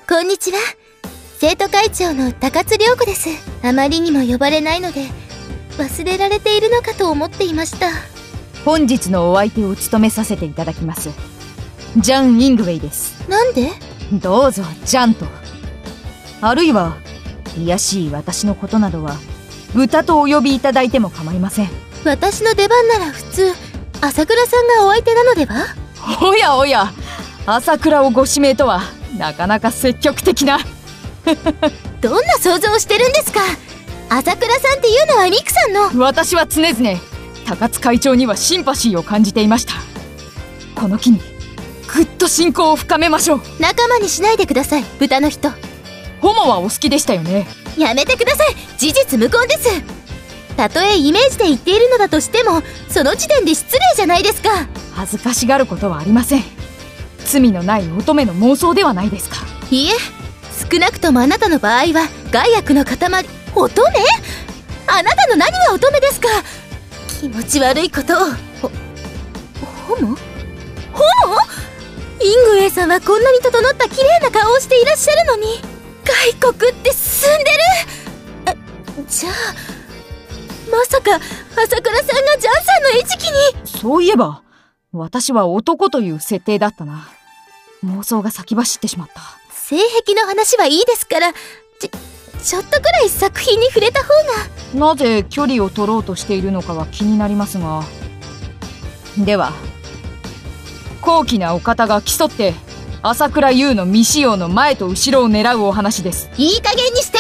こんにちは。生徒会長の高津涼子です。あまりにも呼ばれないので忘れられているのかと思っていました。 本日のお相手を務めさせていただきますジャン・イングウェイです。 なんで？ どうぞジャンと。あるいは卑しい私のことなどは豚とお呼びいただいても構いません。 私の出番なら普通朝倉さんがお相手なのでは？ おやおや、朝倉をご指名とはなかなか積極的などんな想像をしてるんですか？朝倉さんっていうのはミクさんの。 私は常々高津会長にはシンパシーを感じていました。この機にぐっと親交を深めましょう。 仲間にしないでください、豚の人。 ホモはお好きでしたよね。 やめてください。事実無根です。たとえイメージで言っているのだとしてもその時点で失礼じゃないですか。 恥ずかしがることはありません。罪のない乙女の妄想ではないですか。 いいえ、少なくともあなたの場合は害悪の塊。乙女？あなたの何が乙女ですか？気持ち悪いことを。ホモ？ホモ？イングウェイさんはこんなに整った綺麗な顔をしていらっしゃるのに外国って住んでる。じゃあまさか朝倉さんがジャンさんの餌食に。 そういえば私は男という設定だったな。妄想が先走ってしまった。 性癖の話はいいですから、ちょっとくらい作品に触れた方が。 なぜ距離を取ろうとしているのかは気になりますが、では高貴なお方が競って朝倉優の未使用の前と後ろを狙うお話です。 いい加減にして